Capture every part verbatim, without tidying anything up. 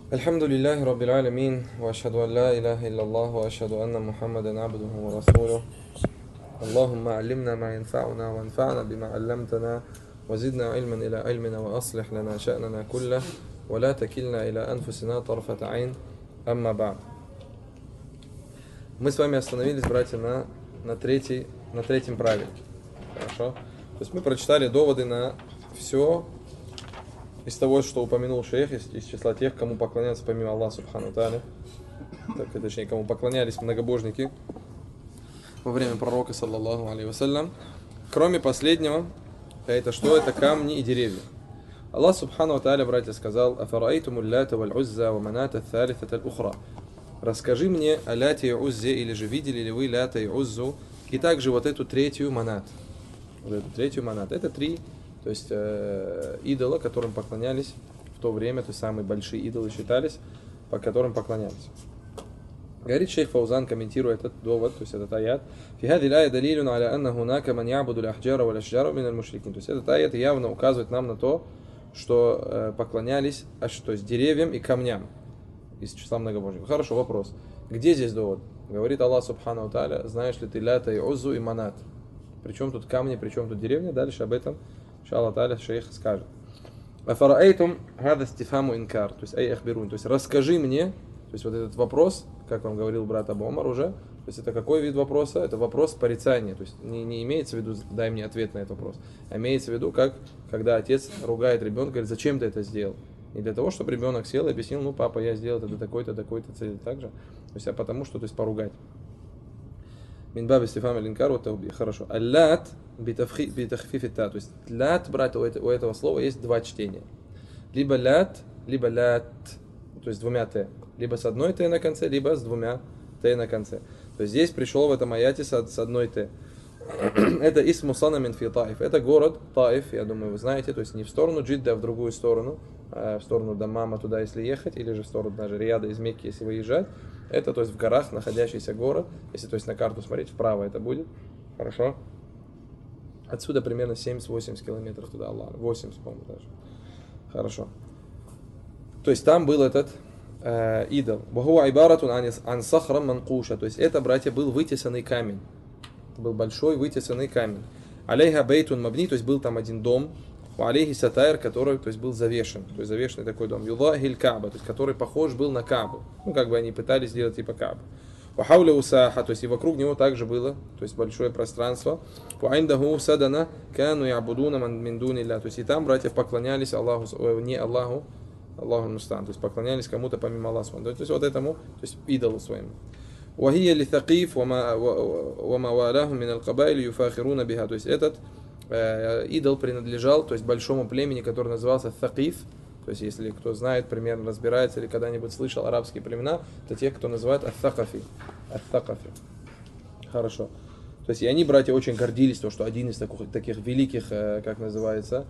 Альхамдулиллахи Раббил Алямин, ва ашхаду ан ла илляха илляллах, ва ашхаду анна Мухаммадан абдуху ва расулюх. Аллахумма аллимна ма янфауна, ва анфа'на бима алламтана, ва зидна илман иля ильмина, ва аслих лана ша'нана куллах, ва ла такильна иля анфусина тарфата айн, амма ба'д. Мы с вами остановились, братья, на, на, третий, на третьем правиле. Хорошо? То есть мы прочитали доводы на все из того, что упомянул шейх, из, из числа тех, кому поклоняются помимо Аллаха Субхану Тааля, так, точнее, кому поклонялись многобожники во время пророка, саллаллаху алейхи вассалям. Кроме последнего, это что? Это камни и деревья. Аллах Субхану Тааля, братья, сказал: «Афараайтуму лята валь узза ва маната thalithat аль-ухра». Расскажи мне о ляте и уззе, или же видели ли вы лята и уззу, и также вот эту третью манат. Вот эту третью манат. Это три, то есть э, идола, которым поклонялись в то время, то есть самые большие идолы считались, по которым поклонялись. Говорит шейх Фаузан, комментируя этот довод, то есть этот аят: «Фи хади ля далилун аля анна хунака ман ябуду ля-ахджара ва ля-ашджара мин аль-мушрикин». То есть этот аят явно указывает нам на то, что э, поклонялись, а что, то есть деревьям и камням из числа многобожников. Хорошо, вопрос. Где здесь довод? Говорит Аллах Субхану Тааля: знаешь ли ты лята и уззу и манат? Причем тут камни, причем тут деревня? Дальше об этом, иншаллах Тааля, шейх скажет. Афараайтум хада стифаму инкар, то есть ай ахбирун, то есть расскажи мне, то есть вот этот вопрос, как вам говорил брат Абу Омар уже, то есть это какой вид вопроса? Это вопрос порицания, то есть не, не имеется в виду дай мне ответ на этот вопрос, а имеется в виду, как когда отец ругает ребенка, говорит: зачем ты это сделал? Не для того, чтобы ребенок сел и объяснил: ну, папа, я сделал это до такой-то, такой-то цели, так же, то есть а потому что, то есть поругать. Минбаби стифам алинкар, вот это хорошо. Аллат битахфифи та, то есть лат, брат, у этого слова есть два чтения. Либо лат, либо лат, то есть двумя т. Либо с одной т на конце, либо с двумя т на конце. То есть здесь пришел в этом аяте с одной т. Это исму сана мин фи Таиф. Это город Таиф, я думаю, вы знаете, то есть не в сторону Джидда, а в другую сторону, в сторону Даммама туда, если ехать, или же в сторону даже Рияда из Мекки, если выезжать. Это, то есть, в горах находящийся город. Если, то есть, на карту смотреть вправо, это будет. Хорошо. Отсюда примерно семьдесят-восемьдесят километров туда, Аллах. восемьдесят, по-моему, даже. Хорошо. То есть, там был этот э, идол. Баху айбаратун ан сахрам манкуша. То есть, это, братья, был вытесанный камень. Это был большой вытесанный камень. Алейха бейтун мабни, то есть, был там один дом. Алейхи сатайр, который, то есть, был завешен, то есть завешенный такой дом. Юлахиль Кааба, то есть который похож был на Каабу. Ну, как бы они пытались сделать типа Каабу. Вахауля усаха, то есть и вокруг него также было, то есть большое пространство. Ваиндаху садана кану ябудуна мин дунилля, то есть и там братья поклонялись Аллаху, не Аллаху, Аллаху мустан, то есть поклонялись кому-то помимо Аллаха. То есть вот этому, то есть идолу своему. Вахия ли thaqif вама валаху мин аль-кабайли юфахируна биха, то есть этот идол принадлежал, то есть большому племени, который назывался Thaqif. То есть, если кто знает, примерно разбирается или когда-нибудь слышал арабские племена, это тех, кто называют Ат-Thaqafi. Ат-Thaqafi. Хорошо. То есть, и они, братья, очень гордились, то, что один из таких, таких великих, как называется,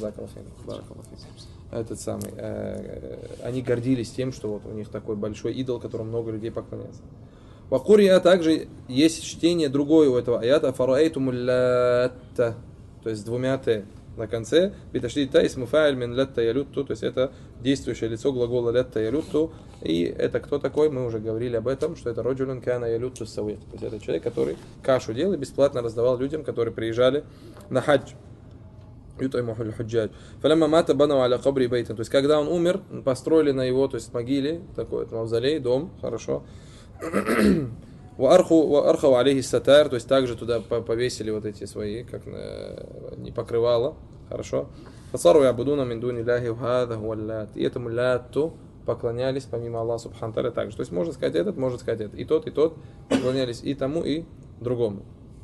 этот самый, они гордились тем, что вот у них такой большой идол, которому много людей поклоняется. В Акурия также есть чтение другое у этого аята: «Фараэйтуму лятта», то есть с двумя т на конце. «Биташли та исму фа'иль мин лятта ялютту», то есть это действующее лицо глагола лятта ялютту. И это кто такой? Мы уже говорили об этом, что это роджулюн кана ялютту савик. То есть это человек, который кашу делал и бесплатно раздавал людям, которые приезжали на хадж. Фалямма мата банау аля кабри бейтан. То есть когда он умер, построили на его, то есть могиле, такой мавзолей, дом, хорошо. Архау алейхи сатар, то есть также туда повесили вот эти свои, как не покрывало, хорошо. Фасару ябудуна мин дунилляхи вхада хуаллат. И этому латту поклонялись помимо Аллаха субхану тааля также. То есть можно сказать этот, можно сказать этот. И тот, и тот поклонялись и тому, и другому.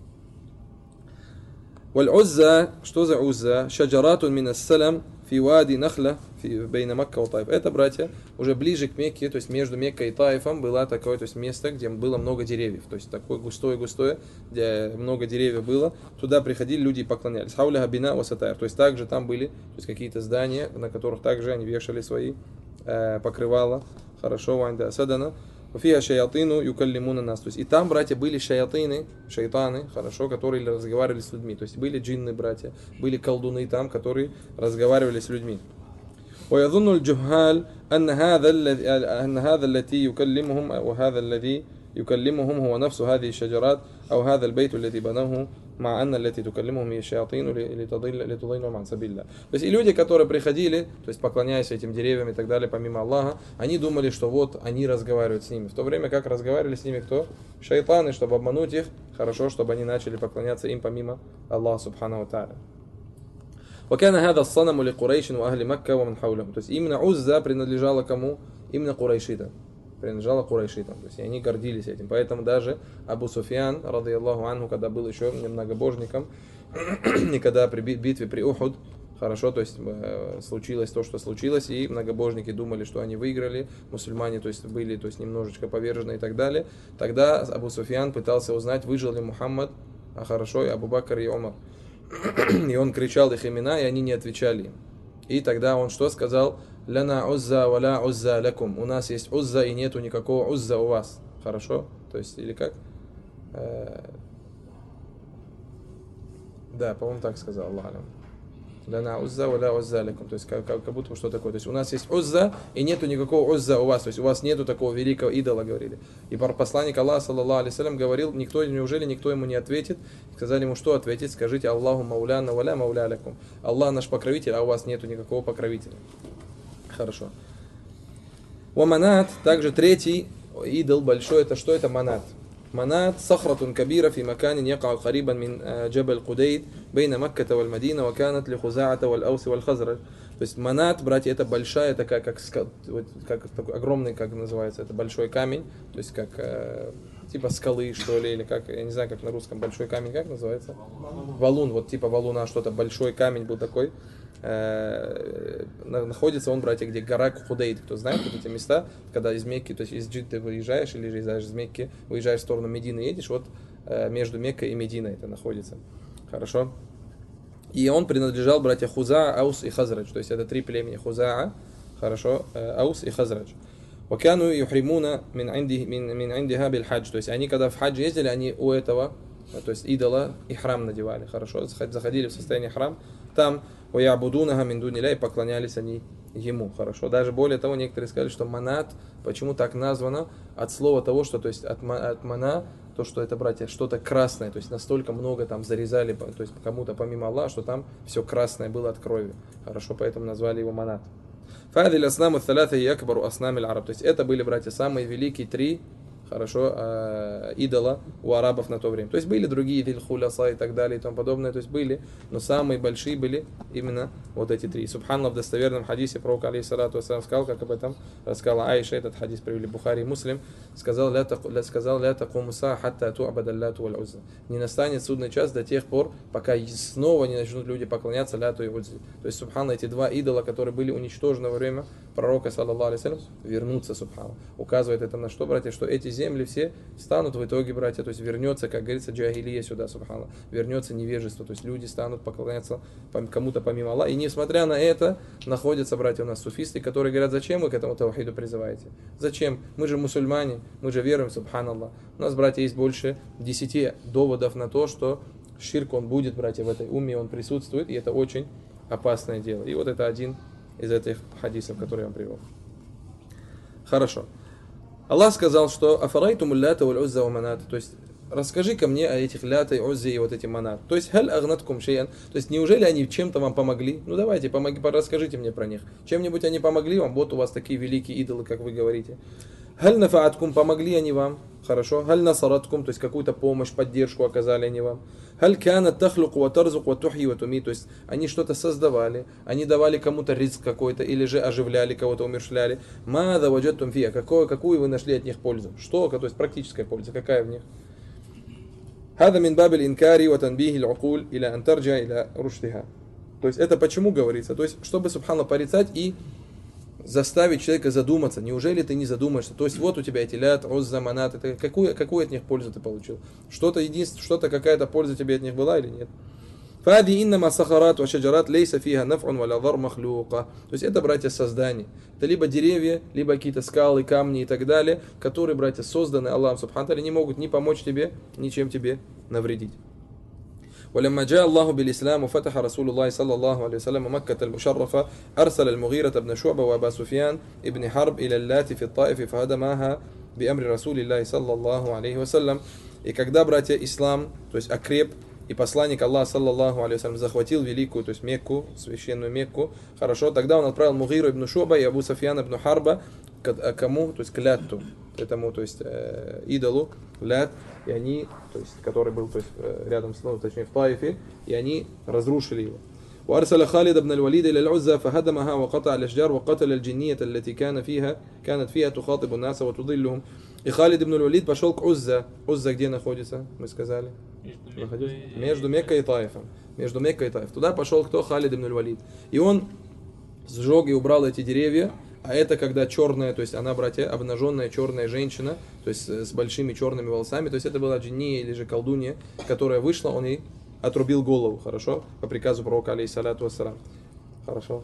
Валь узза, что за узза? Шаджаратун мин ас-салам фи вади нахла бейна Макка и Таиф. Это, братья, уже ближе к Мекке, то есть между Меккой и Таифом было такое, то есть место, где было много деревьев, то есть такое густое-густое, где много деревьев было. Туда приходили люди и поклонялись. Хауля хабина васатайр. То есть также там были, то есть какие-то здания, на которых также они вешали свои э, покрывала. Хорошо, ванда садана. Фиа шаятину юкаллимуна нас. То есть и там, братья, были шаятины, шайтаны, хорошо, которые разговаривали с людьми. То есть были джинны, братья, были колдуны там, которые разговаривали с людьми. ويظن الجهال أن هذا الذي أن هذا التي يكلمهم أو هذا الذي يكلمهم هو نفس هذه الشجرات أو هذا البيت الذي بنوه مع أن التي تكلمهم هي الشياطين لتضلهم عن سبيل الله. То есть и люди, которые приходили, то есть поклоняясь этим деревьям и так далее, помимо Аллаха, они думали, что вот они разговаривают с ними. В то время как разговаривали с ними кто? Шайтаны, чтобы обмануть их, хорошо, чтобы они начали поклоняться им помимо Аллаха субхану ва тааля. وكان هذا الصنم لقريش وأهل مكة ومن حولهم. То есть именно Узза принадлежала кому? Именно Курайшитам. Принадлежала Курайшитам. То есть они гордились этим. Поэтому даже Абу Суфьян, ради Аллаху анху, когда был еще многобожником, и когда при битве при Ухуд, хорошо, то есть э, случилось то, что случилось, и многобожники думали, что они выиграли, мусульмане, то есть были, то есть немножечко повержены и так далее. Тогда Абу Суфьян пытался узнать, выжил ли Мухаммад, а хорошо, и Абу Бакр и Умар. И он кричал их имена, и они не отвечали им. И тогда он что сказал? Ляна узза валя узза лякум. У нас есть узза и нету никакого узза у вас. Хорошо? То есть, или как? Да, по-моему, так сказал Аллах. Ляна узза валя узза лякум. То есть, как, как будто бы что такое. То есть, у нас есть узза и нету никакого узза у вас. То есть, у вас нету такого великого идола, говорили. И посланник Аллаха, саллаллаху алейхи вассалям, говорил, никто, неужели никто ему не ответит? Сказали ему, что ответить? Скажите Аллаху мауляна валя мауля лякум. Аллах наш покровитель, а у вас нету никакого покровителя. Хорошо. Ваманат, также третий идол большой, это что? Это манат. Манат сахратун кабира фи маканин якау харибан мин джабаль Кудейд бейна Макката валь Мадина ва канат ли Хузаата валь Ауси валь Хазраджа. То есть манат, братья, это большая такая, как, вот, как такой огромный, как называется, это большой камень, то есть как э, типа скалы, что ли, или как, я не знаю, как на русском большой камень, как называется? Валун, вот типа валуна, что-то, большой камень был такой. Находится он, братья, где гора Худейд, кто знает вот эти места, когда из Мекки, то есть из Джидды выезжаешь или выезжаешь из Мекки, выезжаешь в сторону Медины, едешь, вот между Меккой и Мединой это находится. Хорошо? И он принадлежал, братья, Хуза, Аус и Хазрадж, то есть это три племени Хузаа, хорошо, Аус и Хазрадж. وكانوا يحرمون من عنده من من عندها بالحج, то есть они когда в хадж ездили, они у этого, то есть идола, ихрам надевали, хорошо, заходили в состояние храм, там وَيَعْبُدُونَهَا مِنْ دُونِ اللَّهِ, и поклонялись они ему, хорошо. Даже более того, некоторые сказали, что манат, почему так названо, от слова того, что, то есть от, от мана, то, что это, братья, что-то красное, то есть настолько много там зарезали, то есть кому-то помимо Аллаха, что там все красное было от крови, хорошо, поэтому назвали его манат. فَهَذِي الْأَصْنَامُ الثَّلَاثَ هِيَ أَكْبَرُ أَصْنَامِ الْعَرَبِ, то есть это были, братья, самые великие три, хорошо, э, идола у арабов на то время. То есть были другие Вильхуляса и так далее и тому подобное, то есть были, но самые большие были именно вот эти три. Субханаллах, в достоверном хадисе пророк алейхиссалату вассалям сказал, как об этом рассказала Аиша, этот хадис привели Бухари и Муслим, сказал: «Ля такуму саа хатта ту'бада Ляту валь Узза». Не настанет судный час до тех пор, пока снова не начнут люди поклоняться Ляту и Уззе. То есть, субханаллах, эти два идола, которые были уничтожены во время пророка, саллаллаху алейхи вассалям, вернутся, субханаллах. Указывает это на что, братья? Что эти земли все станут в итоге, братья, то есть вернется, как говорится, джахилия сюда, субханаллах, вернется невежество, то есть люди станут поклоняться кому-то помимо Аллаха. И несмотря на это, находятся, братья, у нас суфисты, которые говорят: зачем вы к этому таухиду призываете? Зачем? Мы же мусульмане, мы же веруем, субханаллах. У нас, братья, есть больше десяти доводов на то, что ширк, он будет, братья, в этой умме, он присутствует, и это очень опасное дело. И вот это один из этих хадисов, которые я вам привел. Хорошо. Аллах сказал, что «Афарайтум лята валь узза ва манат», то есть расскажи-ка мне о этих ляты, уззе и вот эти манат. То есть «Халь агнаткум шейян», то есть неужели они чем-то вам помогли? Ну давайте, помоги, расскажите мне про них. Чем-нибудь они помогли вам? Вот у вас такие великие идолы, как вы говорите. «Халь нафааткум», помогли они вам? Хорошо. «Халь насараткум», то есть какую-то помощь, поддержку оказали они вам. «Халь канат тахлуку ва тарзук ва тухи ва туми», то есть они что-то создавали, они давали кому-то риск какой-то, или же оживляли кого-то, умершляли. «Мада ваджаттум фия», какую, какую вы нашли от них пользу? Что? То есть практическая польза, какая в них? «Хада мин бабиль инкари ва танбихи л-укуль иля ан тарджа иля руштиха». То есть это почему говорится? То есть чтобы, субханаллах, порицать и заставить человека задуматься. Неужели ты не задумаешься? То есть вот у тебя эти лят, узза, манат, это какую, какую от них пользу ты получил? Что-то единственное, что-то какая-то польза тебе от них была или нет? فَهَذِي إِنَّمَا سَخَرَاتُ وَشَجَرَاتُ لَيْسَ فِيهَا نَفْعٌ وَلَا ضَرٌّ مَخْلُوقٌ. То есть это, братья, создание. Это либо деревья, либо какие-то скалы, камни и так далее, которые, братья, созданы Аллахом субхану ва тааля, не могут ни помочь тебе, ничем тебе навредить. ولما جاء الله بالإسلام وفتح رسول الله صلى الله عليه وسلم مكة المشرفة أرسل المغيرة بن شعبة وأبا سفيان ابن حرب إلى اللات في الطائف فهدمها بأمر رسول الله صلى الله عليه وسلم. И когда, братья, ислам, то есть окреп, и посланник Аллаха, саллаллаху алейхи вассалям, захватил великую, то есть Мекку, священную Мекку, хорошо, тогда он отправил Мугиру ибн Шуба и Абу Суфьяна ибн Харба к кому? То есть к Латту, этому, то есть э, идолу, Лат, и они, то есть, который был, то есть, рядом с, ну, точнее, в Таифе, и они разрушили его. وأرسل خالد بن الوليد إلى العزى فهدمها وقطع الأشجار وقتل الجنية التي كان فيها كانت فيها تخاطب الناس وتضلهم. И Халид ибн аль-Валид пошел к Узза. Узза где находится? Мы сказали. Между Меккой и Таифом. Между Меккой и Таифом. Туда пошел кто? Халид ибн аль-Валид. И он сжег и убрал эти деревья. А это когда черная, то есть она, братья, обнаженная черная женщина, то есть с большими черными волосами. То есть это была джинния или же колдунья, которая вышла, он ей отрубил голову, хорошо? По приказу пророка, алейхиссалату вассалам. Хорошо?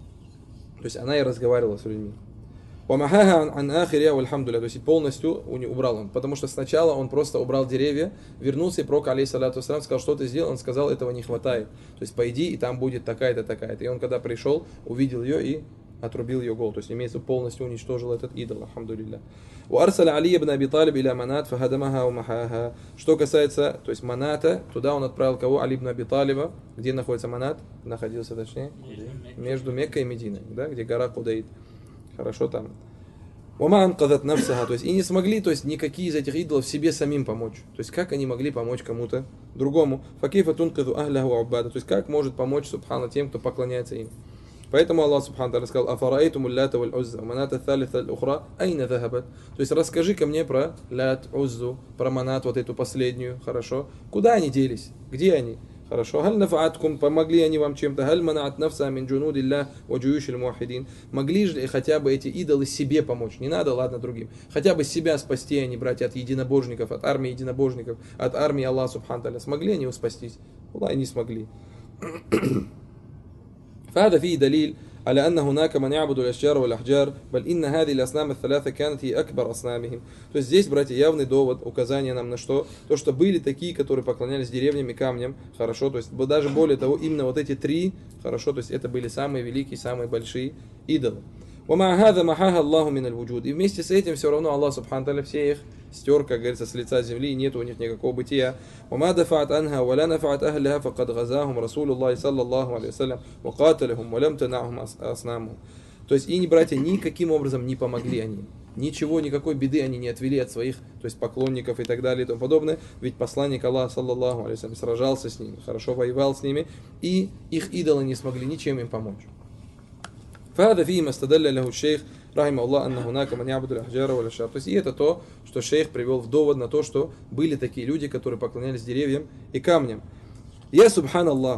То есть она и разговаривала с людьми. وَمَحَاهَا عَنْ آخِرِهَا وَالْحَمْدُ лиллах. То есть полностью убрал он. Потому что сначала он просто убрал деревья, вернулся, и пророк, алейхиссалату вассалам, сказал, что ты сделал? Он сказал, этого не хватает. То есть пойди, и там будет такая-то, такая-то. И он когда пришел, увидел ее и отрубил ее голову. То есть имеется полностью уничтожил этот идол, алхамдулилля. وأرسل علي بن أبي طالب إلى منات فهدمها ومحاها. Что касается, то есть Маната, туда он отправил кого? Али ибн Аби Талиба. Где находится Манат? Находился, точнее, между Меккой и Мединой, да, где гора Кудаид. Хорошо там. وما أنقذت نفسها. То есть и не смогли, то есть никакие из этих идолов себе самим помочь. То есть как они могли помочь кому-то другому? فكيف تنقذ أهله وعباده. То есть как может помочь субхана тем, кто поклоняется им? Поэтому Аллах субхану тааля сказал: «Афараитум уллата валь узза, маната thalitha аль-ухра, айна захабат». То есть расскажи-ка мне про лят, уззу, про манат, вот эту последнюю, хорошо? Куда они делись? Где они? Хорошо. Халь нафааткум, помогли они вам чем-то? Халь манаат нафса мин джунудилля ва джуюшиль муахидин. Могли же хотя бы эти идолы себе помочь? Не надо, ладно, другим. Хотя бы себя спасти они, братья, от единобожников, от армии единобожников, от армии Аллаха субхану тааля. Смогли они его спастись? Аллах, не смогли. فهذا فيه دليل على أن هناك من يعبد الأشجار والأحجار بل إن هذه الأصنام الثلاثة كانت هي أكبر أصنامهم. То есть здесь, братья, явный довод, указание нам на что? То, что были такие, которые поклонялись деревьям и камням, хорошо, то есть даже более того, именно вот эти три, хорошо, то есть это были самые великие, самые большие идолы. ومع هذا محاها الله من الوجود. И вместе с этим все равно Аллах субхану тааля все их стер, как говорится, с лица земли, и нет у них никакого бытия. وما دفعت عنها ولا نفعت أهلها فقد غزاهم رسول الله صلى الله عليه وسلم وقاتلهم ولم تنعهم أصنامهم. То есть и, братья, никаким образом не помогли они. Ничего, никакой беды они не отвели от своих, то есть поклонников и так далее и тому подобное. Ведь посланник Аллаха, саллаллаху алейхи вассалям, сражался с ними, хорошо воевал с ними, и их идолы не смогли ничем им помочь. فهذا فيه ما استدل له الشيخ رحمه الله أن هناك من يعبد الأحجار والأشجار. То есть и это то, что шейх привел в довод на то, что были такие люди, которые поклонялись деревьям и камням. Я субханаллах.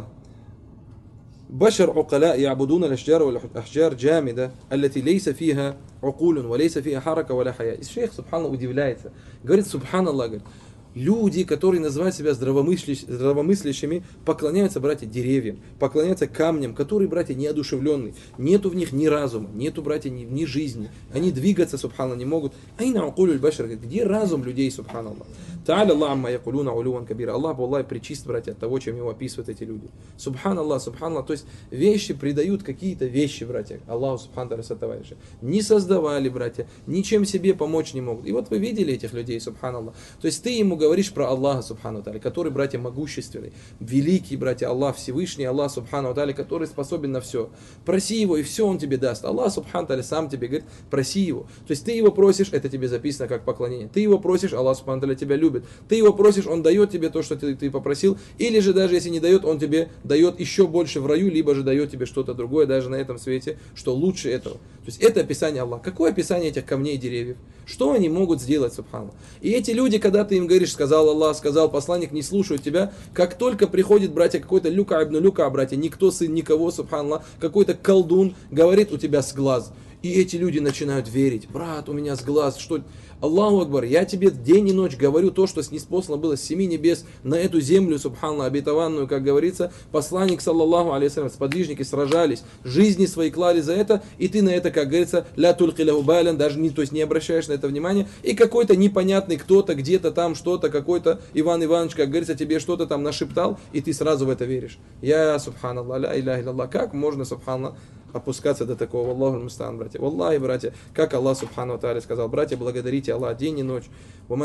بشر عقلاء يعبدون الأشجار والأحجار جامدة التي ليس فيها عقول وليس فيها حركة ولا حياة. И шейх субханаллах удивляется. Говорит, субханаллах, говорит, люди, которые называют себя здравомыслящими, поклоняются, братья, деревьям, поклоняются камням, которые, братья, неодушевленные. Нету в них ни разума, нету, братья, ни, ни жизни. Они двигаться, субханаллах, не могут. Айна акулюль башар, где разум людей, субханаллах? Та'аля Аллах амма якулюна улюван кабира. Аллах, Аллах, причист, братья, от того, чем его описывают эти люди. Субханаллах, субханаллах. То есть вещи придают какие-то вещи, братья, Аллаху субханаллах сатавайши. Не создавали, братья, ничем себе помочь не могут. И вот вы видели этих людей, субханаллах. То есть ты ему говоришь про Аллаха субхану тааля, который, братья, могущественный, великий, братья, Аллах Всевышний, Аллах субхану тааля, который способен на все. Проси его, и все он тебе даст. Аллах субхану тааля сам тебе говорит, проси его. То есть ты его просишь, это тебе записано как поклонение. Ты его просишь, Аллах субхану тааля тебя любит. Ты его просишь, он дает тебе то, что ты, ты попросил, или же даже если не дает, он тебе дает еще больше в раю, либо же дает тебе что-то другое, даже на этом свете, что лучше этого. То есть это описание Аллаха. Какое описание этих камней и деревьев? Что они могут сделать, субхану? И эти люди, когда ты им говоришь, сказал Аллах, сказал посланник, не слушают тебя, как только приходит, братья, какой-то люка ибн люка, братья, никто сын никого, субханаллах, какой-то колдун говорит у тебя с глаз. И эти люди начинают верить. Брат, у меня с глаз, что... Аллаху Акбар, я тебе день и ночь говорю то, что ниспослано было с семи небес на эту землю, субханаллах, обетованную, как говорится. Посланник, саллаллаху алейхи, сподвижники сражались, жизни свои клали за это, и ты на это, как говорится, ля тульки ляху балян, даже не, то есть не обращаешь на это внимания, и какой-то непонятный кто-то, где-то там что-то, какой-то Иван Иванович, как говорится, тебе что-то там нашептал, и ты сразу в это веришь. Я, субханаллах, ля иляха илляллах, как можно, субханаллах, опускаться до такого. Аллаху мустаан, братья. Валлахи, братья, как Аллах субхану ва тааля сказал, братья, благодарите Аллах день и ночь. Тот,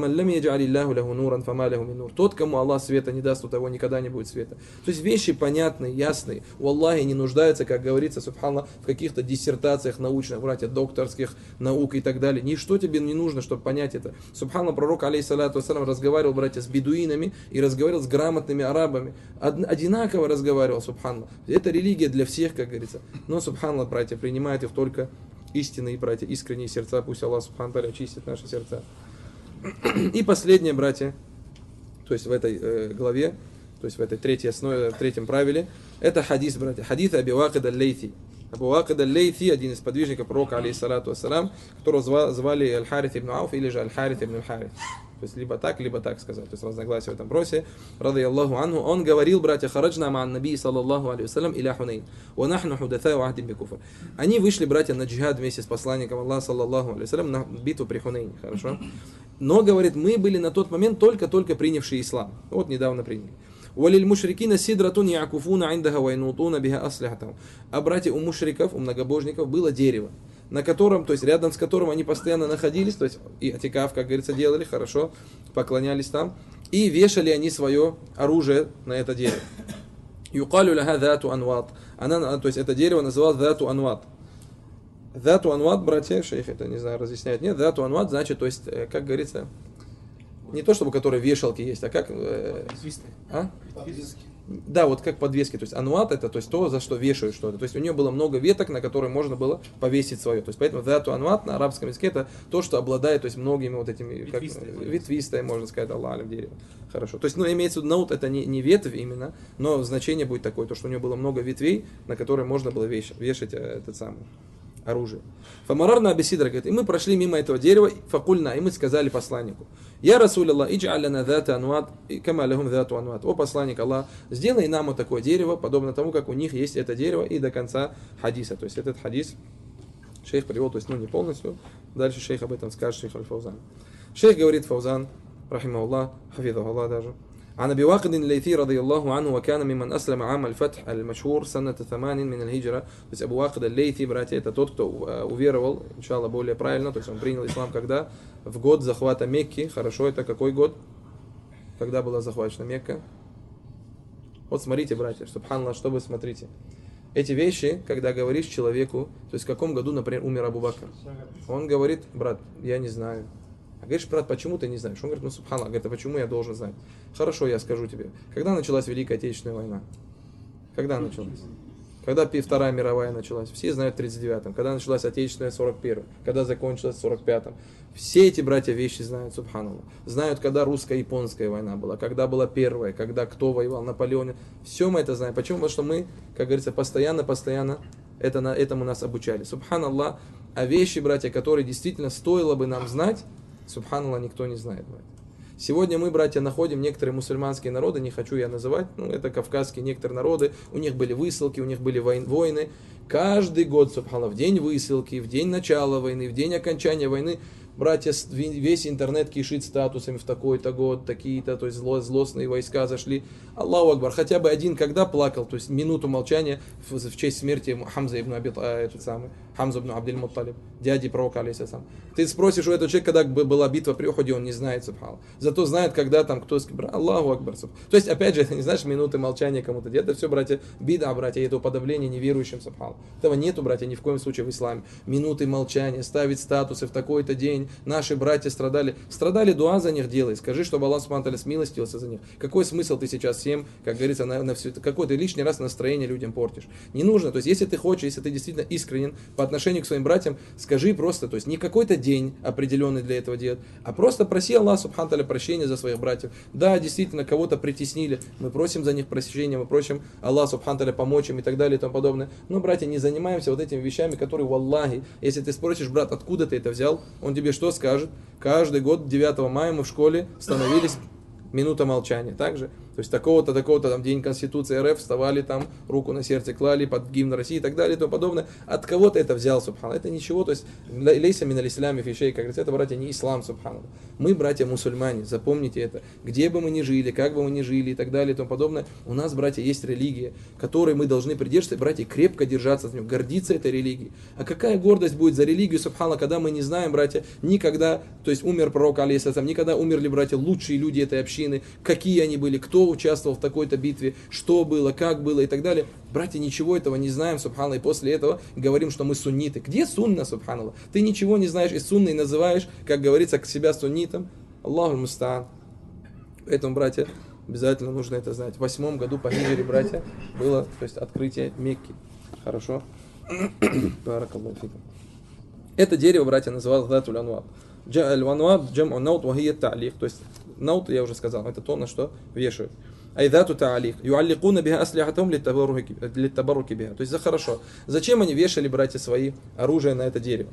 кому Аллах света не даст, у того никогда не будет света. То есть вещи понятные, ясные. У Аллаха не нуждаются, как говорится, субханаллах, в каких-то диссертациях научных, братья, докторских наук и так далее. Ничто тебе не нужно, чтобы понять это. Субханаллах, пророк, алейхиссалату вассалям, разговаривал, братья, с бедуинами и разговаривал с грамотными арабами. Одинаково разговаривал, субханаллах. Это религия для всех, как говорится. Но, субханаллах, братья, принимает их только истинные братья, искренние сердца. Пусть Аллах, субханаллах, очистит наши сердца. И последнее, братья, то есть в этой э, главе, то есть в этой третьей основе, в третьем правиле, это хадис, братья, хадис Аби Вакид аль-Лейти. Абу Вакид аль-Лейти, один из подвижников пророка, алейхиссалату вассалам, которого звали, звали Аль-Харит ибн Ауф или же Аль-Харит ибн Аль-Харит. То есть либо так, либо так сказать. То есть разногласия в этом вопросе. Рады Аллаху анху. Он говорил, братья, хараджна ма'ан наби саллаллаху алейхи вассалям иля Хунейн. Ва нахну худатау ахдин би куфр. Они вышли, братья, на джихад вместе с посланником Аллаха саллаллаху алейхи вассалям на битву при Хунейне. Хорошо? Но, говорит, мы были на тот момент только-только принявшие ислам. Вот недавно приняли. Валиль мушрикина сидратун якуфуна индаха вайнутуна биха аслихатахум. А, братья, у мушриков, у многобожников было дерево, на котором, то есть рядом с которым они постоянно находились, то есть и атикаф, как говорится, делали, хорошо, поклонялись там, и вешали они свое оружие на это дерево. Юкалю ляха дату анват. Она, то есть это дерево называлось дату анват. Дату анват, братья, шейх это, не знаю, разъясняет, нет, дату анват значит, то есть, как говорится, не то, чтобы которые вешалки есть, а как... Э, а? Да, вот как подвески. То есть ануат это то, есть то, за что вешают что-то. То есть у нее было много веток, на которые можно было повесить свое. То есть поэтому дату ануат на арабском языке это то, что обладает, то есть многими вот этими как, ветвистое, можно сказать, Аллах дерево. Хорошо. То есть, ну, имеется в виду, наут это не, не ветвь именно, но значение будет такое, то, что у нее было много ветвей, на которые можно было вешать, вешать этот самый оружие. Фамарарна абисидра говорит, и мы прошли мимо этого дерева, факульна, и мы сказали посланнику: Я Расуль Аллах, идж'аляна дата ануат, кама лахум дату ануат. О посланник Аллах, сделай нам вот такое дерево, подобно тому, как у них есть это дерево, и до конца хадиса. То есть этот хадис шейх привел, то есть ну не полностью. Дальше шейх об этом скажет, шейх Аль-Фаузан. Шейх говорит, Фаузан, рахимахуллах, хафизаху Аллах даже. عن أبي واقد الليثي رضي الله عنه وكان ممن أسلم عام الفتح المشهور سنة ثمان من الهجرة. То есть Абу Вакид аль-Лейти, братья, это тот, кто уверовал, иншалла, более правильно, то есть он принял ислам когда? В год захвата Мекки. Хорошо, это какой год? Когда была захвачена Мекка? Вот смотрите, братья, субханаллах, что вы смотрите. Эти вещи, когда говоришь человеку, то есть в каком году, например, умер Абу Бакр, он говорит: брат, я не знаю. А говоришь: брат, почему ты не знаешь? Он говорит: ну, субханаллах, говорит, а почему я должен знать? Хорошо, я скажу тебе. Когда началась Великая Отечественная война? Когда началась? Когда Вторая мировая началась? Все знают в тридцать девятом. Когда началась Отечественная, в сорок первом. Когда закончилась в сорок пятом. Все эти братья вещи знают, субханаллах. Знают, когда русско-японская война была, когда была первая, когда кто воевал, Наполеон. Все мы это знаем. Почему? Потому что мы, как говорится, постоянно-постоянно это, этому нас обучали. Субханаллах. А вещи, братья, которые действительно стоило бы нам знать, субханаллах, никто не знает, братья. Сегодня мы, братья, находим некоторые мусульманские народы, не хочу я называть, ну, это кавказские некоторые народы, у них были высылки, у них были войны. Каждый год, субханаллах, в день высылки, в день начала войны, в день окончания войны, братья, весь интернет кишит статусами в такой-то год, такие-то, то есть зло, злостные войска зашли. Аллаху Акбар, хотя бы один когда плакал, то есть минуту молчания в, в честь смерти Хамза ибн Аби, этот самый, Хамза ибн Абдиль-Мутталиб, дяди пророка, алейхиссалям. Ты спросишь у этого человека, когда была битва при Ухуде, он не знает, субханаллах. Зато знает, когда там кто... Аллаху Акбар. То есть, опять же, это не знаешь, минуты молчания кому-то. Это все, братья, бида, братья, это уподобление неверующим, субханаллах. Этого нету, братья, ни в коем случае в исламе. Минуты молчания, ставить статусы в такой-то день. Наши братья страдали. Страдали, дуа за них делай. Скажи, чтобы Аллах субхану ва тааля смилостился за них. Какой смысл ты сейчас всем, как говорится, на, на все это? Какой ты лишний раз настроение людям портишь? Не нужно. То есть, если ты хочешь, если ты действительно искренен по отношению к своим братьям, скажи просто, то есть, не какой-то день определенный для этого делать, а просто проси Аллах субхану ва тааля прощения за своих братьев. Да, действительно, кого-то притеснили, мы просим за них прощения, мы просим Аллах субхану ва тааля помочь им и так далее и тому подобное. Но, братья, братья, не занимаемся вот этими вещами, которые, валлахи, если ты спросишь, брат, откуда ты это взял, он тебе что скажет? Каждый год девятого мая мы в школе становились минута молчания. Также, то есть такого-то, такого-то, там, День Конституции РФ, вставали там, руку на сердце клали под гимн России и так далее и тому подобное. От кого-то это взял, субхана. Это ничего, то есть, лейса миналь ислями фишей, как говорится, это, братья, не ислам, субхана. Мы, братья, мусульмане, запомните это. Где бы мы ни жили, как бы мы ни жили и так далее и тому подобное, у нас, братья, есть религия, которой мы должны придерживаться, братья, крепко держаться от нее, гордиться этой религией. А какая гордость будет за религию, субхана, когда мы не знаем, братья, никогда, то есть умер пророк, алейхиссалям, никогда умерли, братья, лучшие люди этой общины, какие они были, кто участвовал в такой-то битве, что было, как было и так далее. Братья, ничего этого не знаем, субханаллах, и после этого говорим, что мы сунниты. Где сунна, субханаллах? Ты ничего не знаешь из сунны и называешь, как говорится, к себя суннитом. Аллаху мустаан. Поэтому, братья, обязательно нужно это знать. В восьмом году по хиджре, братья, было, то есть, открытие Мекки. Хорошо? Баракаллаху фикум. Это дерево, братья, называлось датуль анват. Аль-анват джам'у наут ва хия та'лиq, то есть наут, я уже сказал, это то, на что вешают. Айдату та'алих. Юалликуна биха аслихатум литтабаруки биха. То есть за хорошо. Зачем они вешали, братья, свои оружия на это дерево?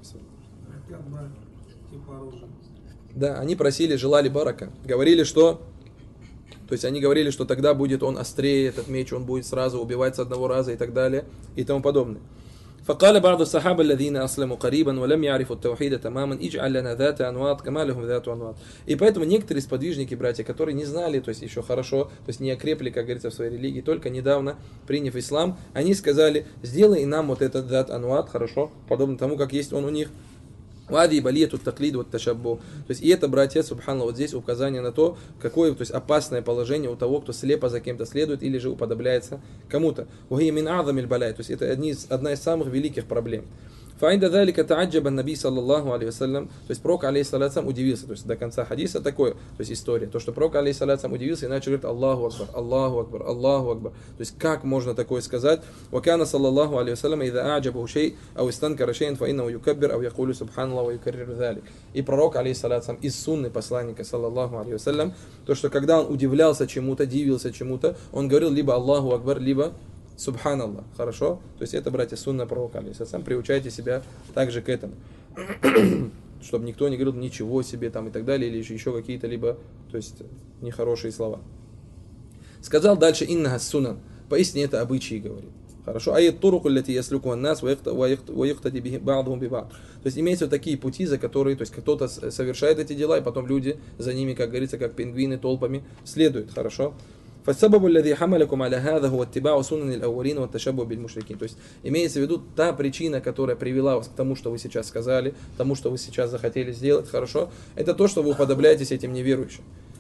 Да, они просили, желали барака. Говорили, что... То есть они говорили, что тогда будет он острее, этот меч, он будет сразу убивать с одного раза и так далее, и тому подобное. فقال بعض الصحابة الذين أسلموا قريبا ولم يعرفوا التوحيد تماما اجعل لنا ذات أنواط كما لهم ذات أنواط. И поэтому некоторые сподвижники, братья, которые не знали, то есть еще хорошо, то есть не окрепли, как говорится, в своей религии, только недавно приняв ислам, они сказали, сделай и нам вот этот ذات أنواط, хорошо, подобно тому, как есть он у них. Вади балияту таклид вот ташаббу. То есть и это, братья, субханаллах, вот здесь указание на то, какое, то есть опасное положение у того, кто слепо за кем-то следует или же уподобляется кому-то. Вахия мин а'замиль балай. То есть это одни из, одна из самых великих проблем. Фаинда далика та'аджаба наби саллаллаху алейхи вассалям. То есть пророк алейхиссалям удивился. То есть до конца хадиса такое, то есть история. То, что пророк алейхиссалям удивился и начал говорить Аллаху акбар, Аллаху акбар, Аллаху акбар. То есть как можно такое сказать? Вакана саллаллаху алейхи вассалям ида а'джабаху шей, ау истанкара шейн, фа иннаху юкаббир, ау якулю субханаллах ва юкарриру залик. И пророк алейхиссалям из сунны посланника саллаллаху алейхи вассалям, то, что когда он удивлялся чему-то, дивился чему-то, он говорил либо Аллаху акбар, либо Субханаллах, хорошо? То есть это, братья, сунна пророка, сам приучайте себя также к этому. Чтобы никто не говорил ничего себе там и так далее, или еще какие-то либо, то есть, нехорошие слова. Сказал дальше иннага сунан, поистине это обычаи, говорит. Хорошо? Аят туруку лати яслюку нас ва яхтади ба'дхум би ба'д. То есть имеются такие пути, за которые, то есть кто-то совершает эти дела, и потом люди за ними, как говорится, как пингвины толпами следуют. Хорошо? فالسبب الذي حملكم على هذا هو اتباع سنن الأولين والتشبه بالمشركين. То есть имеется в виду та причина, которая привела вас к тому, что вы сейчас сказали, к тому, что вы сейчас захотели сделать, хорошо, это то, что вы уподобляетесь этим неверующим.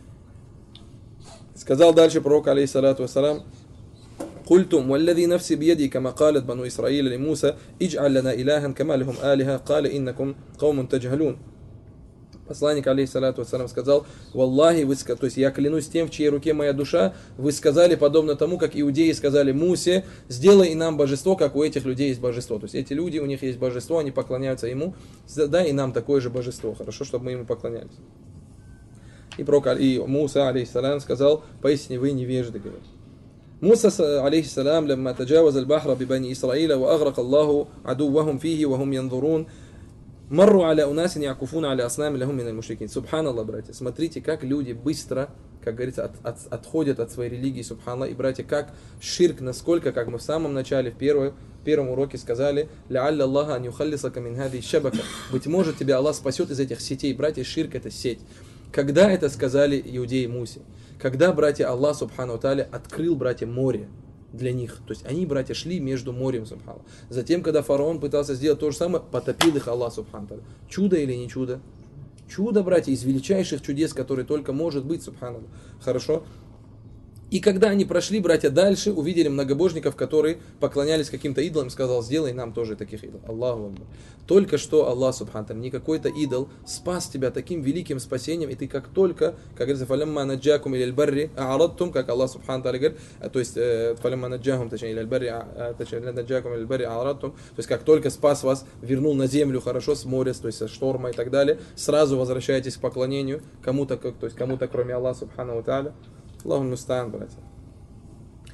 Сказал дальше пророк, алейхиссалату вассалам, قلتم والذي نفسي بيدي كما قالت بنو إسرائيل لموسى اجعل لنا إلها كما لهم آلهة قال إنكم قوم تجهلون. Посланник, алейхиссалату вассалам, сказал, «Валлахи, вы, то есть я клянусь тем, в чьей руке моя душа, вы сказали подобно тому, как иудеи сказали Мусе, сделай и нам божество, как у этих людей есть божество». То есть эти люди, у них есть божество, они поклоняются ему, дай и нам такое же божество, хорошо, чтобы мы ему поклонялись. И, пророк, и Муса, алейхиссалам, сказал, поистине вы невежды, говорит. Муса, алейхиссалам, лямма таджаваз аль-бахра бибани Исраиля, ва аграк Аллаху адуввахум фихи, ва хум янзурун. Марру аля унасин якуфуна аля аснами лахум миналь мушрикин. Субханаллах, братья, смотрите, как люди быстро, как говорится, от, от, отходят от своей религии, субханаллах. И, братья, как ширк, насколько, как мы в самом начале, в, первой, в первом уроке сказали, ля-алля Аллаха ан юхаллисака мин хади шабака. Быть может, тебя Аллах спасет из этих сетей. Братья, ширк это сеть. Когда это сказали иудеи Мусе? Когда, братья, Аллах, субхану тааля, открыл, братья, море для них. То есть они, братья, шли между морем, субхану. Затем, когда фараон пытался сделать то же самое, потопил их Аллах, субхану тааля. Чудо или не чудо? Чудо, братья, из величайших чудес, которые только может быть, субхану. Хорошо? И когда они прошли, братья, дальше, увидели многобожников, которые поклонялись каким-то идолам, сказал, сделай нам тоже таких идолов. Аллаху Акбар. Только что Аллах, субхану тааля, не какой-то идол спас тебя таким великим спасением, и ты как только, как говорится, фалямма наджакум иляль барри а'радтум, как Аллах, субхану тааля, говорит, то есть, фалямма наджахум, точнее, иляль барри, точнее, наджакум иляль барри а'радтум, то есть, как только спас вас, вернул на землю хорошо с моря, то есть, со шторма и так далее, сразу возвращаетесь к поклонению кому-то, то есть, кому-то, кроме Аллаха, субхану тааля. Аллаху мустаан, братья.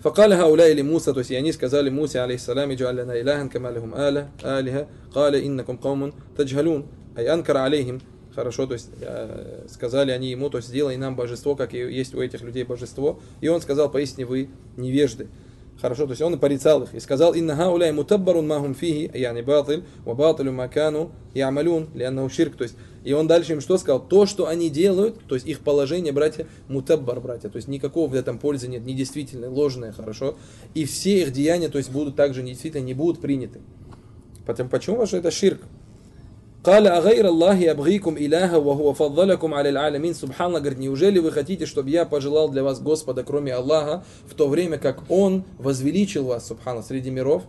فقال هؤلاء لموسى, то есть и они сказали Мусе, алейхиссалям, иджаль лана илахан кама лахум аля, алиха, قال إنكم قوم تجهلون, ай анкара алейхим. Хорошо, то есть э, сказали они ему, то есть сделай нам божество, как и есть у этих людей божество. И он сказал, поистине вы невежды. Хорошо, то есть он и порицал их. И сказал, инна хауляй мутаббарун махум фихи, яни батил, ва батилу макану ямалюн, лианнаху ширк. То есть, и он дальше им что сказал? То, что они делают, то есть их положение, братья, мутаббар, братья. То есть никакого в этом пользы нет, недействительное, ложное, хорошо. И все их деяния, то есть будут также недействительно, не будут приняты. Потому, почему же это ширк? Каля агайр Аллахи абгикум иляха ва хуа фаддалякум аля алямин. Субханаллах, говорит, неужели вы хотите, чтобы я пожелал для вас Господа, кроме Аллаха, в то время как Он возвеличил вас, субханаллах, среди миров?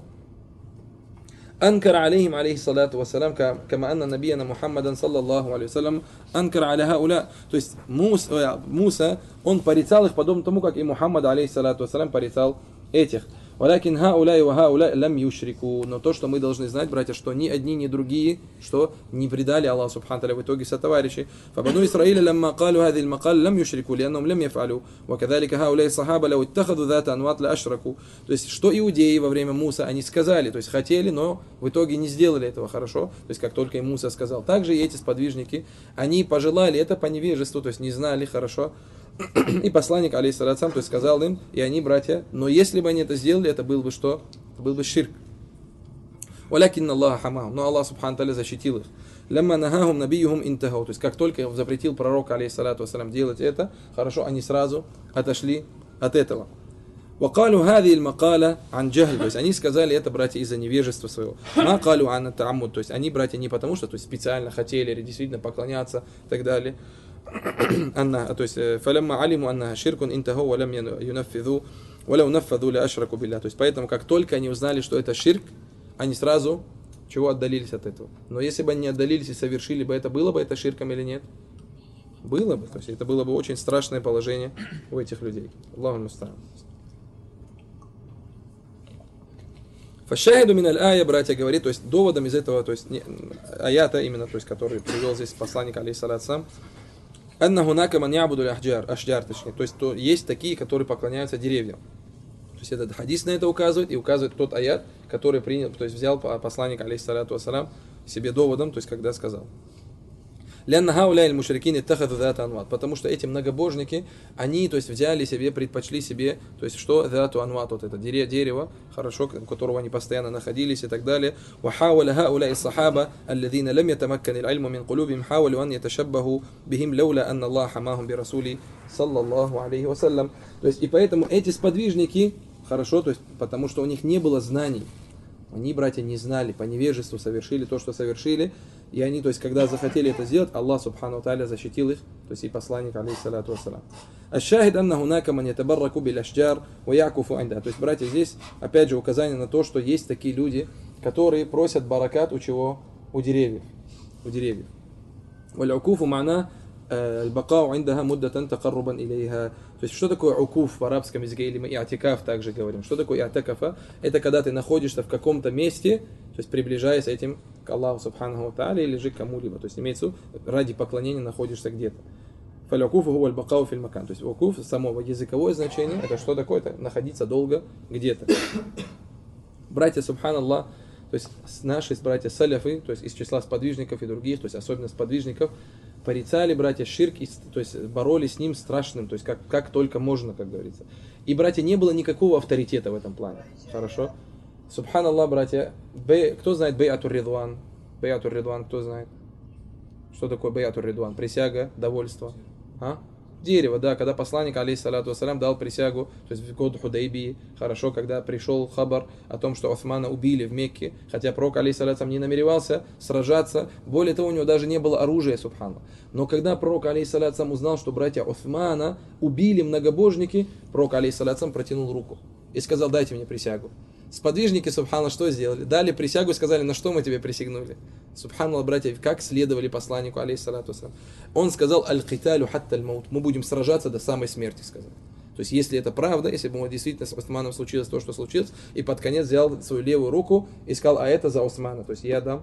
Анкар алейхим алейхиссалату вассалям, кама анна набияна Мухаммадан саллаллаху алейхи вассалям, анкар аля хауля. То есть Муса, Муса, он порицал их подобно тому, как и Мухаммад алейхиссалату вассалям порицал этих. Валякин хауляй ва хауляй лам юшрику. Но то, что мы должны знать, братья, что ни одни, ни другие, что не предали Аллаху субхану та'аля в итоге сотоварищей. Фабану Исраиля лямма калу хади al-макал лам юшрику, лианнахум лам яф'алю. Ва кадалика хауляй сахаба лау иттахаду зата анват ла ашраку. То есть, что иудеи во время Муса, они сказали, то есть хотели, но в итоге не сделали этого, хорошо. То есть, как только и Муса сказал. Также и эти сподвижники, они пожелали это по невежеству, то есть не знали, хорошо. И посланник, алейхиссалату, то есть сказал им, и они, братья, но если бы они это сделали, это был бы что? Это был бы ширк. Валякинна Аллаха хамахум. Но Аллах субхану та'аля защитил их. Лямма нахахум набиюхум интахау. То есть как только запретил пророк, алейхиссалату вассалям, делать это, хорошо, они сразу отошли от этого. Вакалу хади аль-макала ан джахль. То есть они сказали это, братья, из-за невежества своего. Ма калу ан та'аммуд. То есть они, братья, не потому что, то есть специально хотели или действительно поклоняться и так далее. أنها то есть فلما علموا أنها شرك انتهوا ولم ينفذوا ولو نفذوا لأشركوا بالله. То есть поэтому как только они узнали, что это ширк, они сразу чего отдалились от этого. Но если бы они не отдалились и совершили бы это, было бы это ширком или нет? Было бы. То есть это было бы очень страшное положение у этих людей. Аллаху муста'ан. Фашахиду мин аль-ая, братья, говорит, то есть доводом из этого, то есть не, аята именно, то есть который привел здесь посланник, алейхиссалату вассалям, анна хунака ман ябуду ашджар, ашджар, точнее, то есть то, есть такие, которые поклоняются деревьям. То есть этот хадис на это указывает, и указывает тот аят, который принял, то есть взял посланник, алейхиссалату вассалям, себе доводом, то есть когда сказал. Потому что эти многобожники, они, то есть, взяли себе, предпочли себе, то есть, что дату анват, вот это дерево, хорошо, у которого они постоянно находились и так далее. То есть, и поэтому эти сподвижники, хорошо, то есть, потому что у них не было знаний, они, братья, не знали, по невежеству совершили то, что совершили. И они, то есть, когда захотели это сделать, Аллах субхану та'аля защитил их, то есть и посланник, алейхиссалату вассалам. Аш-шахид анна хунака ман ятабарраку бил ашджар ва якуфу инда. То есть, братья, здесь опять же указание на то, что есть такие люди, которые просят баракат у чего? У деревьев. У деревьев. Валь-укуфу мана аль-бакау индаха муддатан такаррубан илейха. То есть, что такое укуф в арабском языке, или мы и'атикаф также говорим. Что такое и'атикафа? Это когда ты находишься в каком-то месте, то есть приближаясь этим к Аллаху субханаху та'аля или же к кому-либо. То есть имеется в виду, ради поклонения находишься где-то. Фалякуфу хуа аль-бакау фил макан. То есть укуф, самого языковое значение, это что такое? Это находиться долго где-то. Братья, субханаллах, то есть наши братья саляфы, то есть из числа сподвижников и других, то есть особенно сподвижников, порицали, братья, ширк, то есть боролись с ним страшным, то есть как, как только можно, как говорится. И, братья, не было никакого авторитета в этом плане. Хорошо? Субханаллах, братья, бей, кто знает бейатур ридван? Бейатур ридван, кто знает? Что такое бейатур ридван? Присяга, довольство. А? Дерево, да, когда посланник, алейхиссалату вассалям, дал присягу, то есть в год Худайбии, хорошо, когда пришел хабар о том, что Османа убили в Мекке, хотя пророк, алейхиссалату не намеревался сражаться, более того, у него даже не было оружия, субханаллах. Но когда пророк, алейхиссалату узнал, что братья Османа убили многобожники, пророк, алейхиссалату протянул руку и сказал: дайте мне присягу. Сподвижники, субханаллах, что сделали? Дали присягу и сказали: на что мы тебе присягнули? Субханаллах, братья, как следовали посланнику, алейхиссалату вассалям. Он сказал: аль-киталю хатта аль-маут. Мы будем сражаться до самой смерти, сказал. То есть, если это правда, если бы действительно с Османом случилось то, что случилось, и под конец взял свою левую руку и сказал: а это за Османа, то есть я дам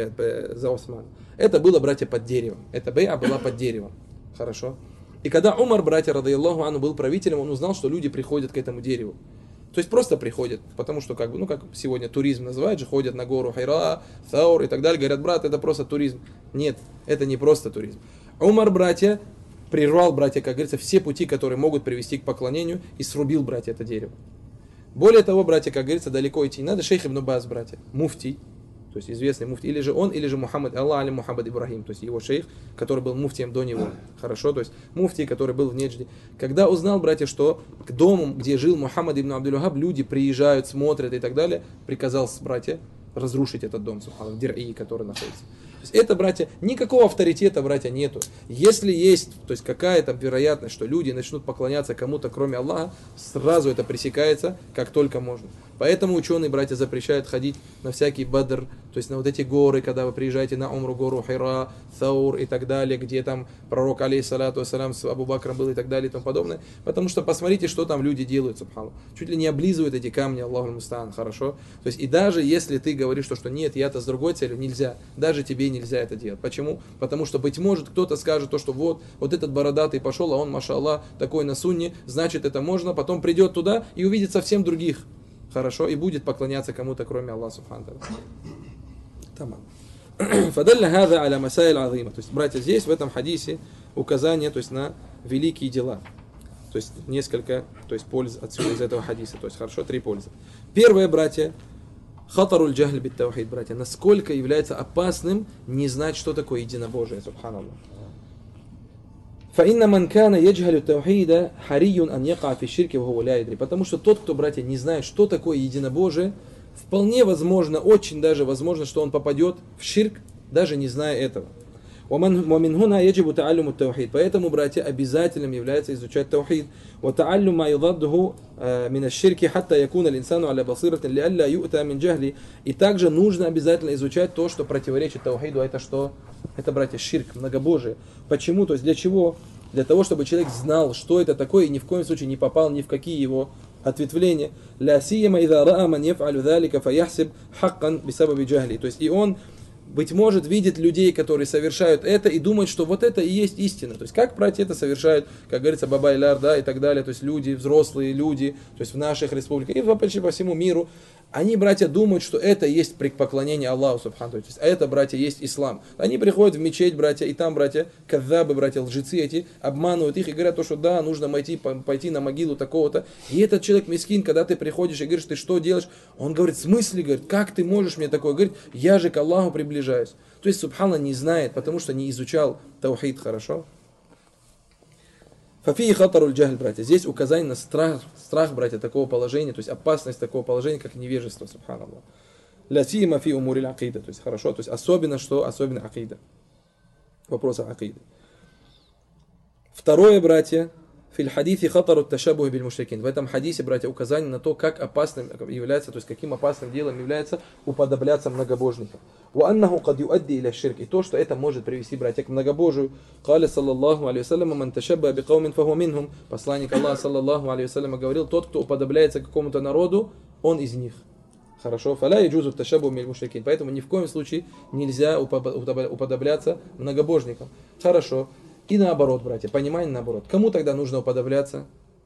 за Османа. Это было, братья, под деревом. Эта бей'a была под деревом. Хорошо? И когда Умар, братья, радайяллаху анху, был правителем, он узнал, что люди приходят к этому дереву. То есть просто приходят, потому что, как бы, ну, как сегодня туризм называют же, ходят на гору Хайра, Thawr и так далее, говорят, брат, это просто туризм. Нет, это не просто туризм. Умар, братья, прервал, братья, как говорится, все пути, которые могут привести к поклонению, и срубил, братья, это дерево. Более того, братья, как говорится, далеко идти не надо. Шейх Ибн Баз, братья, муфтий, то есть известный муфтий, или же он, или же Мухаммад, Аллах али Мухаммад Ибрахим, то есть его шейх, который был муфтием до него. Хорошо, то есть муфтий, который был в Неджде. Когда узнал, братья, что к дому, где жил Мухаммад ибн Абдул-Вахаб, люди приезжают, смотрят и так далее, приказал, братья, разрушить этот дом, субханаллах, Дир-И, который находится. То есть это, братья, никакого авторитета, братья, нету. Если есть, то есть какая-то вероятность, что люди начнут поклоняться кому-то, кроме Аллаха, сразу это пресекается, как только можно. Поэтому ученые, братья, запрещают ходить на всякий Бадр, то есть на вот эти горы, когда вы приезжаете на Умру, гору Хира, Thawr и так далее, где там пророк, алейхиссалату вассалям, с Абу Бакром был и так далее и тому подобное. Потому что посмотрите, что там люди делают, субхану. Чуть ли не облизывают эти камни, Аллаху мустаан, хорошо? То есть и даже если ты говоришь, что, что нет, я-то с другой целью, нельзя. Даже тебе нельзя это делать. Почему? Потому что, быть может, кто-то скажет то, что вот, вот этот бородатый пошел, а он, машаллах, такой на сунне, значит это можно, потом придет туда и увидит совсем других. Хорошо, и будет поклоняться кому-то, кроме Аллаха субхану. Тамам. Фадалля хаза аля масаиль азима. То есть, братья, здесь, в этом хадисе, указание, то есть, на великие дела. То есть, несколько, то есть, польз отсюда из этого хадиса. То есть, хорошо, три пользы. Первое, братья, хатаруль джахль бит таухид, братья, насколько является опасным не знать, что такое единобожие, субханаллах. فإن من كان يجهل التوحيد حري أن يقع في الشرك وهو لا يدري. Потому что тот, кто, братья, не знает, что такое единобожие, вполне возможно, очень даже возможно, что он попадет в ширк, даже не зная этого. ومن هنا يجب تعلم التوحيد. Поэтому, братья, обязательным является изучать таухид. وتعلم ما يضاده من الشرك حتى يكون الإنسان على بصيرة لئلا يؤتى من جهل. И также нужно обязательно изучать то, что противоречит таухиду. Это что? Это, братья, ширк, многобожие. Почему? То есть для чего? Для того, чтобы человек знал, что это такое, и ни в коем случае не попал ни в какие его ответвления. لا سيما إذا رأى من يفعل ذلك فيحسب حقا بسبب جهله. То есть и он, быть может, видит людей, которые совершают это, и думает, что вот это и есть истина. То есть как, братья, это совершают, как говорится, баба-иляр, да, и так далее. То есть люди, взрослые люди, то есть в наших республиках и почти по всему миру. Они, братья, думают, что это есть поклонение Аллаху, субхану. То есть это, братья, есть ислам. Они приходят в мечеть, братья, и там, братья, кадзабы, братья, лжецы эти, обманывают их и говорят, то, что да, нужно пойти, пойти на могилу такого-то. И этот человек мискин, когда ты приходишь и говоришь, ты что делаешь? Он говорит, в смысле, говорит, как ты можешь мне такое? Говорит, я же к Аллаху приближаюсь. То есть, субхана, не знает, потому что не изучал таухид, хорошо? Фафии хатаруль джахль, братья. Здесь указание на страх, страх, братья, такого положения, то есть опасность такого положения, как невежество, субханаллах. Ля сима фи умуриль акида, то есть хорошо, то есть особенно что, особенно акида. Вопрос о акиде. Второе, братья, филь хадисе хатару ташабух биль мушрикин. В этом хадисе, братья, указание на то, как опасным является, то есть каким опасным делом является уподобляться многобожникам. وأنه قد يؤدي إلى الشرك. И то, что это может привести, братья, к многобожию. قال صلى الله عليه وسلم من تشبه بقوم فهو منهم. Посланник Аллаха, саллаллаху алейхи вассалям, говорил, тот, кто уподобляется какому-то народу, он из них. Хорошо. فلا يجوز التشبه بالمشركين. Поэтому ни в коем случае нельзя уподобляться многобожникам. Хорошо. И наоборот, братья, понимание наоборот. Кому тогда нужно уподобляться?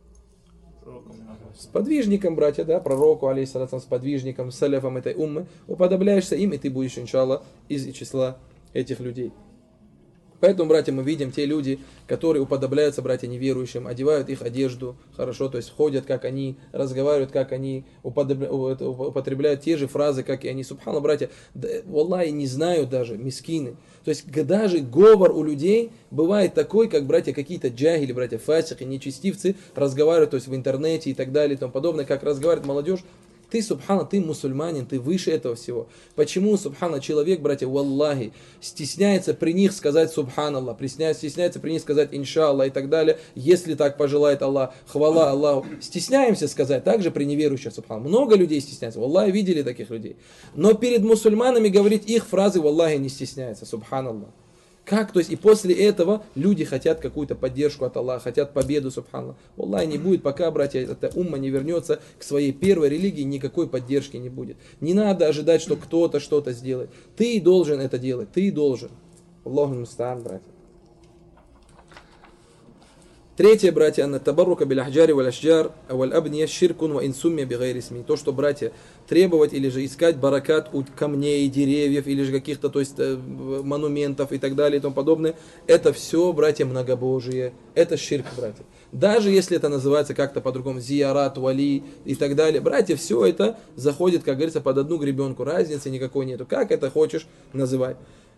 Сподвижником, братья, да, пророку, алейхиссалату, сподвижником, саляфом этой уммы, уподобляешься им, и ты будешь, иншаллах, из числа этих людей. Поэтому, братья, мы видим те люди, которые уподобляются, братья, неверующим, одевают их одежду, хорошо, то есть ходят, как они, разговаривают, как они, употребляют те же фразы, как и они. Субхана, братья, да, валлахи, не знают даже, мискины. То есть даже говор у людей бывает такой, как, братья, какие-то джахили, братья, фасики, нечестивцы разговаривают, то есть в интернете и так далее и тому подобное, как разговаривает молодежь. Ты, субхана, ты мусульманин, ты выше этого всего. Почему, субхана, человек, братья, валлахи, стесняется при них сказать субханаллах, стесняется при них сказать иншаллах и так далее, если так пожелает Аллах, хвала Аллаху. Стесняемся сказать, также при неверующих, субхана. Много людей стесняются, валлахи, видели таких людей. Но перед мусульманами говорить их фразы, валлахи, не стесняется, субханаллах. Как? То есть и после этого люди хотят какую-то поддержку от Аллаха, хотят победу, субханаллах. Аллах не будет, пока, братья, эта умма не вернется к своей первой религии, никакой поддержки не будет. Не надо ожидать, что кто-то что-то сделает. Ты должен это делать, ты должен. Аллаху мустаан, братья. Третье, братья, анна табаррука биль ахджари валь ашджар валь абния ширкун ва инсумми би гайри исми. То, что, братья, требовать или же искать баракат у камней, деревьев, или же каких-то, то есть, монументов и так далее и тому подобное, это все, братья, многобожие. Это ширк, братья. Даже если это называется как-то по-другому, зиярат, вали и так далее, братья, все это заходит, как говорится, под одну гребенку. Разницы никакой нету. Как это хочешь, называй.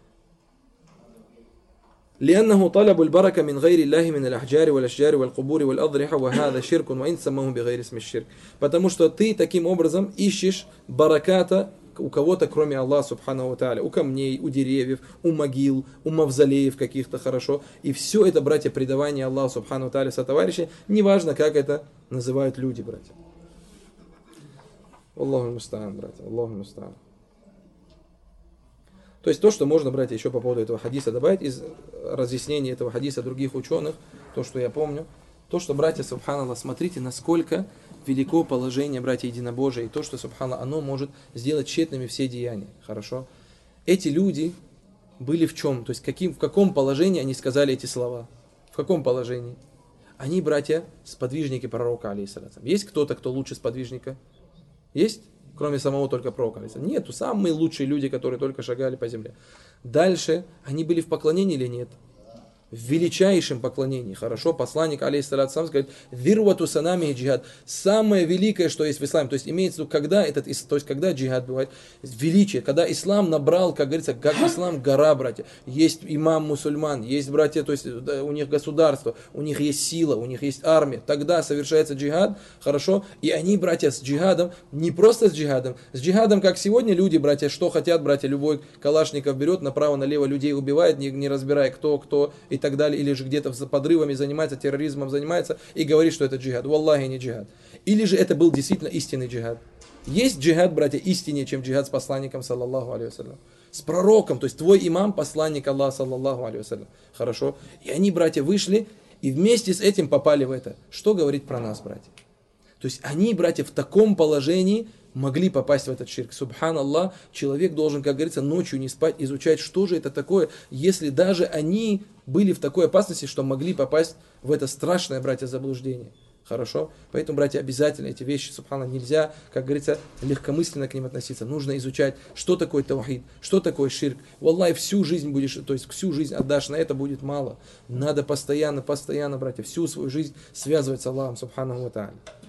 لأنه طلب البركة من غير الله من الأحجار والأشجار والقبور والأضرحة وهذا شرك وإن سموه بغير اسم الشرك. Потому что ты таким образом ищешь бараката у кого-то, кроме Аллаха Субхану ва Тааля, у камней, у деревьев, у могил, у мавзолеев каких-то, хорошо. И все это, братья, предавание Аллаху Субхану ва Тааля сотоварищей, неважно, как это называют люди, братья. Аллаху мустаан, братья, Аллаху мустаан. То есть то, что можно, братья, еще по поводу этого хадиса добавить, из разъяснения этого хадиса других ученых, то, что я помню, то, что, братья, субханаллах, смотрите, насколько велико положение, братья, единобожия, и то, что, субханаллах, оно может сделать тщетными все деяния, хорошо? Эти люди были в чем? То есть каким, в каком положении они сказали эти слова? В каком положении? Они, братья, сподвижники пророка, алейхиссалям. Есть кто-то, кто лучше сподвижника? Есть? Кроме самого только пророка. Нету. Самые лучшие люди, которые только шагали по земле. Дальше, они были в поклонении или нет? В величайшем поклонении. Хорошо, посланник, алейхиссалату сам говорит, вирвату санами джихад. Самое великое, что есть в исламе. То есть имеется в виду, когда этот, то есть когда джихад бывает, величие, когда ислам набрал, как говорится, как ислам гора, братья. Есть имам мусульман, есть, братья, то есть у них государство, у них есть сила, у них есть армия. Тогда совершается джихад, хорошо, и они, братья, с джихадом, не просто с джихадом, с джихадом, как сегодня люди, братья, что хотят, братья, любой калашников берет, направо-налево людей убивает, не, не разбирая кто, кто, и так далее, или же где-то за подрывами занимается, терроризмом занимается и говорит, что это джихад. Валлахи, не джихад. Или же это был действительно истинный джихад. Есть джихад, братья, истиннее, чем джихад с посланником, саллаллаху алейхи вассалям. С пророком, то есть твой имам, посланник Аллаха, саллаллаху алейхи вассалям. Хорошо? И они, братья, вышли и вместе с этим попали в это. Что говорит про нас, братья? То есть они, братья, в таком положении могли попасть в этот ширк. Субханаллах, человек должен, как говорится, ночью не спать, изучать, что же это такое, если даже они были в такой опасности, что могли попасть в это страшное, братья, заблуждение. Хорошо? Поэтому, братья, обязательно эти вещи, субхана, нельзя, как говорится, легкомысленно к ним относиться. Нужно изучать, что такое таухид, что такое ширк. Валлахи, всю жизнь будешь, то есть всю жизнь отдашь, на это будет мало. Надо постоянно, постоянно, братья, всю свою жизнь связывать с Аллахом, субхану ва тааля.